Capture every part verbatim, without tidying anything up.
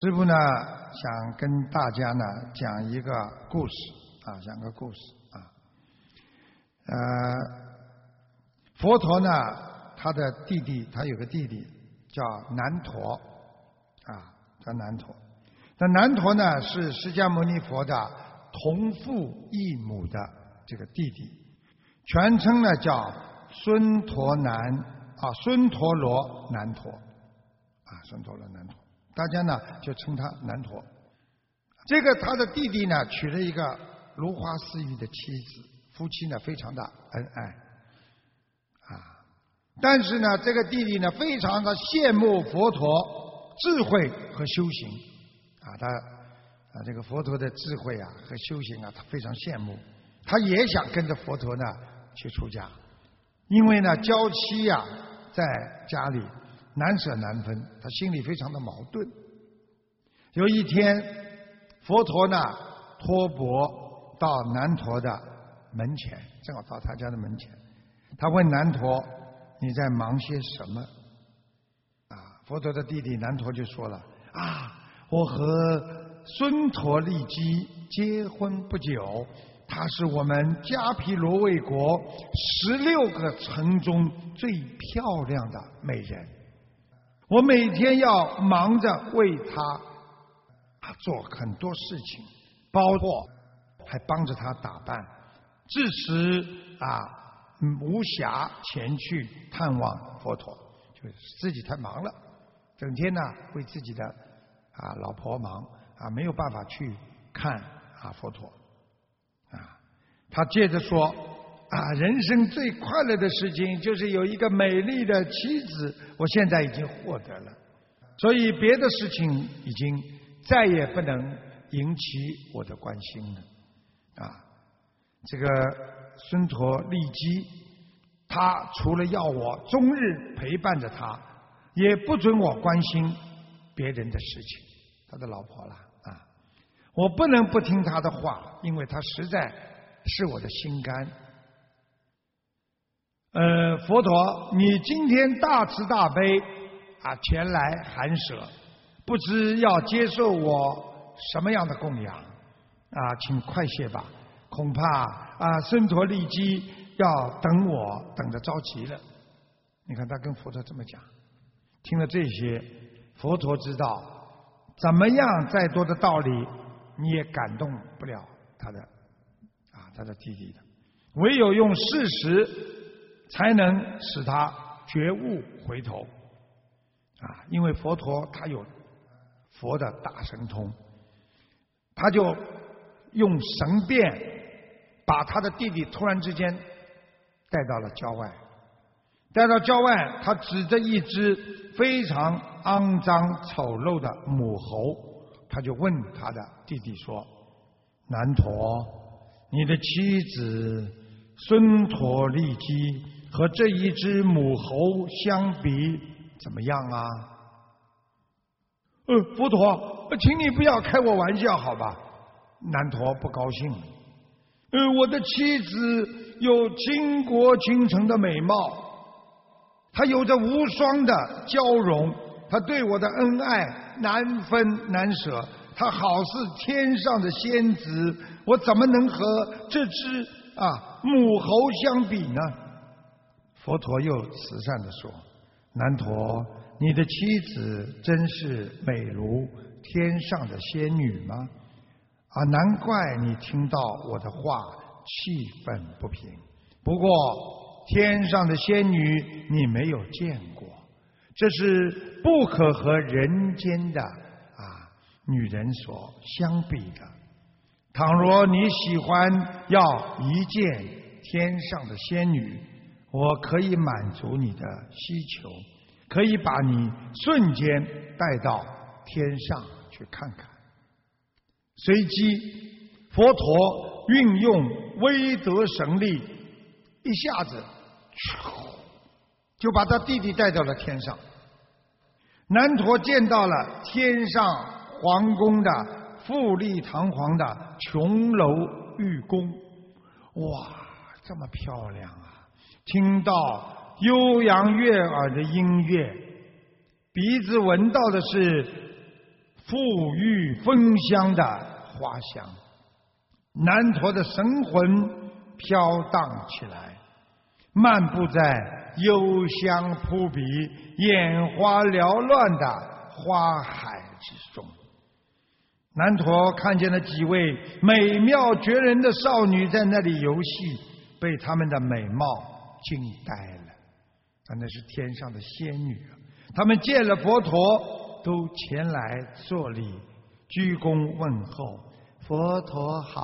师父呢想跟大家呢讲一个故事啊，讲个故事啊。呃，佛陀呢，他的弟弟，他有个弟弟叫难陀啊，叫难陀。那难陀呢是释迦牟尼佛的同父异母的这个弟弟，全称呢叫孙陀难啊，孙陀罗难陀啊，孙陀罗难陀。大家呢就称他难陀。这个他的弟弟呢娶了一个如花似玉的妻子，夫妻呢非常的恩爱啊。但是呢这个弟弟呢非常的羡慕佛陀智慧和修行啊，他啊这个佛陀的智慧啊和修行啊他非常羡慕，他也想跟着佛陀呢去出家，因为呢娇妻呀、啊、在家里难舍难分，他心里非常的矛盾。有一天，佛陀呢托钵到难陀的门前，正好到他家的门前，他问难陀：“你在忙些什么？”啊，佛陀的弟弟难陀就说了：“啊，我和孙陀利基结婚不久，她是我们迦毗罗卫国十六个城中最漂亮的美人。我每天要忙着为她做很多事情，包括还帮着她打扮，致使啊无暇前去探望佛陀，就是自己太忙了，整天呢为自己的啊老婆忙啊，没有办法去看啊佛陀啊。他接着说啊，人生最快乐的事情就是有一个美丽的妻子，我现在已经获得了，所以别的事情已经再也不能引起我的关心了啊。这个孙陀利基，他除了要我终日陪伴着他，也不准我关心别人的事情，他的老婆了啊，我不能不听他的话，因为他实在是我的心肝。呃，佛陀，你今天大慈大悲啊，前来寒舍，不知要接受我什么样的供养啊？请快些吧，恐怕啊，孙陀利基要等我等得着急了。你看他跟佛陀这么讲，听了这些，佛陀知道怎么样再多的道理你也感动不了他的啊他的弟弟的，唯有用事实才能使他觉悟回头啊！因为佛陀他有佛的大神通，他就用神变把他的弟弟突然之间带到了郊外，带到郊外，他指着一只非常肮脏丑陋的母猴，他就问他的弟弟说：“难陀，你的妻子孙陀利基和这一只母猴相比怎么样啊？”呃，佛陀，请你不要开我玩笑好吧？难陀不高兴。呃，我的妻子有倾国倾城的美貌，她有着无双的娇容，她对我的恩爱难分难舍，她好似天上的仙子，我怎么能和这只啊母猴相比呢？佛陀又慈善地说：“难陀，你的妻子真是美如天上的仙女吗？啊，难怪你听到我的话气愤不平。不过天上的仙女你没有见过，这是不可和人间的啊女人所相比的。倘若你喜欢要一见天上的仙女，我可以满足你的需求，可以把你瞬间带到天上去看看。”随即佛陀运用威德神力，一下子就把他弟弟带到了天上。难陀见到了天上皇宫的富丽堂皇的琼楼玉宫，哇，这么漂亮啊！听到悠扬悦耳的音乐，鼻子闻到的是馥郁芬香的花香。南陀的神魂飘荡起来，漫步在幽香扑鼻、眼花缭乱的花海之中。南陀看见了几位美妙绝人的少女在那里游戏，被她们的美貌惊呆了。啊，那是天上的仙女啊！她们见了佛陀，都前来作礼，鞠躬问候：“佛陀好。”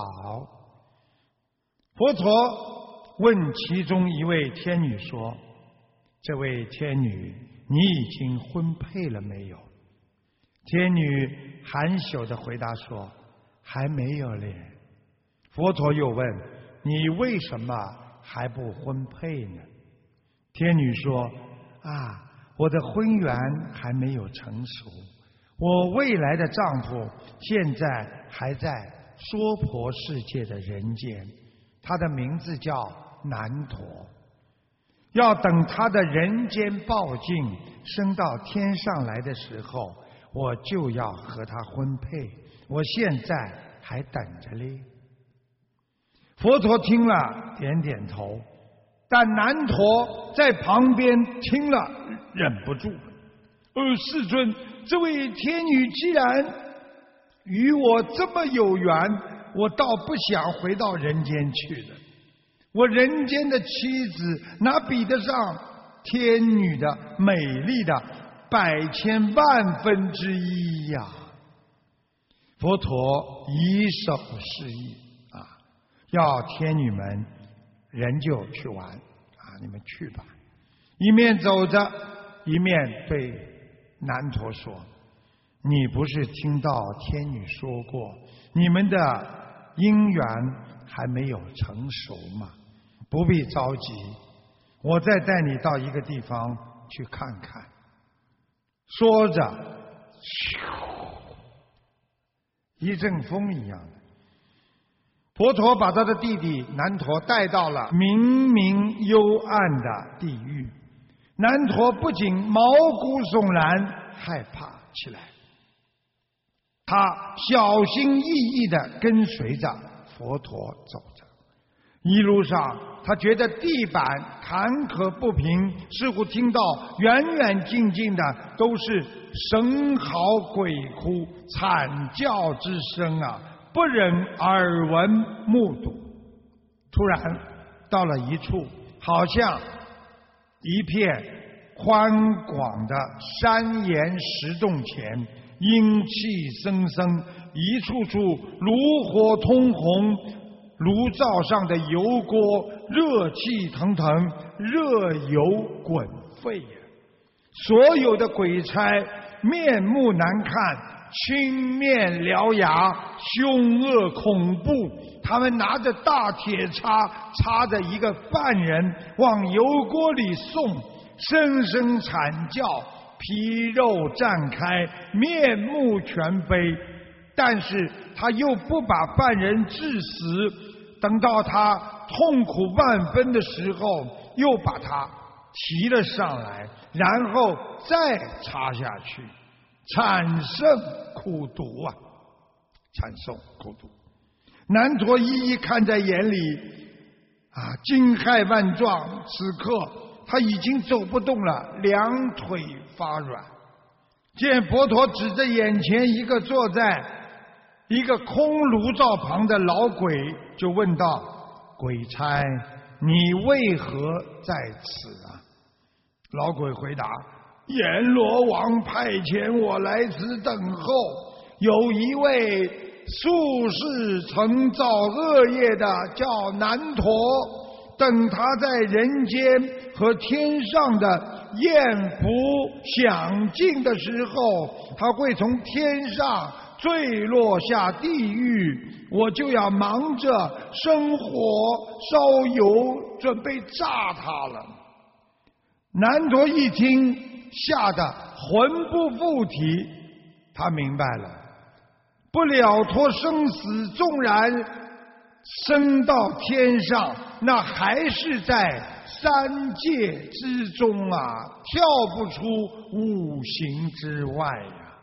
佛陀问其中一位天女说：“这位天女，你已经婚配了没有？”天女含羞地回答说：“还没有嘞。”佛陀又问：“你为什么还不婚配呢？”天女说：“啊，我的婚缘还没有成熟，我未来的丈夫现在还在娑婆世界的人间，他的名字叫南陀。要等他的人间报尽升到天上来的时候，我就要和他婚配，我现在还等着嘞。”佛陀听了点点头，但南陀在旁边听了忍不住：“呃，世尊，这位天女既然与我这么有缘，我倒不想回到人间去了。我人间的妻子哪比得上天女的美丽的百千万分之一呀！”佛陀以手示意啊，要天女们人就去玩啊，你们去吧。一面走着，一面对南陀说：“你不是听到天女说过，你们的姻缘还没有成熟吗？不必着急，我再带你到一个地方去看看。”说着，咻，一阵风一样的，佛陀把他的弟弟南陀带到了明明幽暗的地狱。南陀不仅毛骨悚然，害怕起来。他小心翼翼地跟随着佛陀走着，一路上他觉得地板坎坷不平，似乎听到远远近近的都是神嚎鬼哭、惨叫之声啊，不忍耳闻目睹。突然到了一处，好像一片宽广的山岩石洞前，阴气森森，一处处炉火通红，炉灶上的油锅热气腾腾，热油滚沸。所有的鬼差面目难看，青面獠牙，凶恶恐怖。他们拿着大铁叉，插着一个犯人往油锅里送，声声惨叫，皮肉绽开，面目全非。但是他又不把犯人致死，等到他痛苦万分的时候，又把他提了上来，然后再插下去，产生苦毒啊，产生苦毒。南陀一一看在眼里啊，惊骇万状。此刻他已经走不动了，两腿发软。见佛陀指着眼前一个坐在一个空炉灶旁的老鬼，就问道：“鬼差，你为何在此啊？”老鬼回答：“阎罗王派遣我来此等候，有一位宿世曾造恶业的叫南陀，等他在人间和天上的艳福享尽的时候，他会从天上坠落下地狱，我就要忙着生火烧油，准备炸他了。”南陀一听，吓得魂不附体，他明白了，不了脱生死，纵然升到天上，那还是在三界之中啊，跳不出五行之外呀，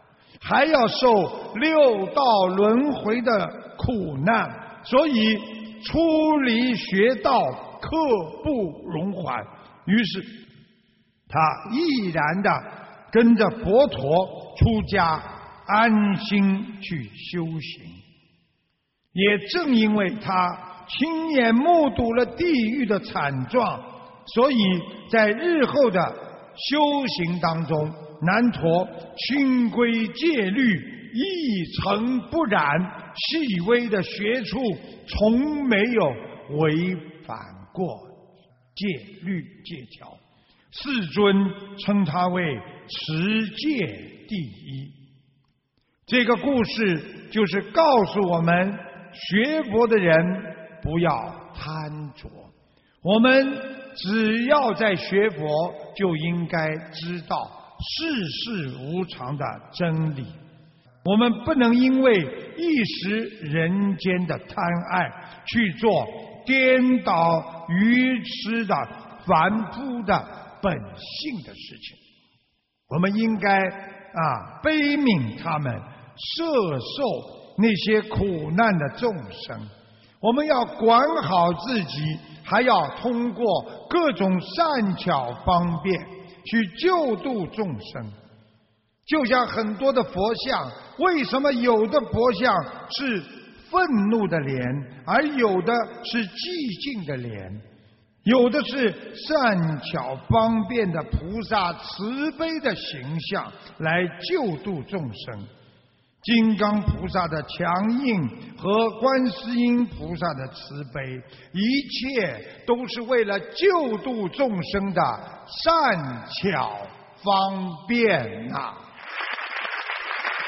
还要受六道轮回的苦难，所以出离学道刻不容缓。于是他毅然的跟着佛陀出家，安心去修行。也正因为他亲眼目睹了地狱的惨状，所以在日后的修行当中，南陀清规戒律一尘不染，细微的学处从没有违反过戒律戒条。世尊称他为持戒第一。这个故事就是告诉我们，学佛的人不要贪着。我们只要在学佛，就应该知道世事无常的真理。我们不能因为一时人间的贪爱，去做颠倒愚痴的凡夫的本性的事情。我们应该啊悲悯他们，摄受那些苦难的众生。我们要管好自己，还要通过各种善巧方便去救度众生。就像很多的佛像，为什么有的佛像是愤怒的脸，而有的是寂静的脸？有的是善巧方便的菩萨慈悲的形象来救度众生。金刚菩萨的强硬和观世音菩萨的慈悲，一切都是为了救度众生的善巧方便啊！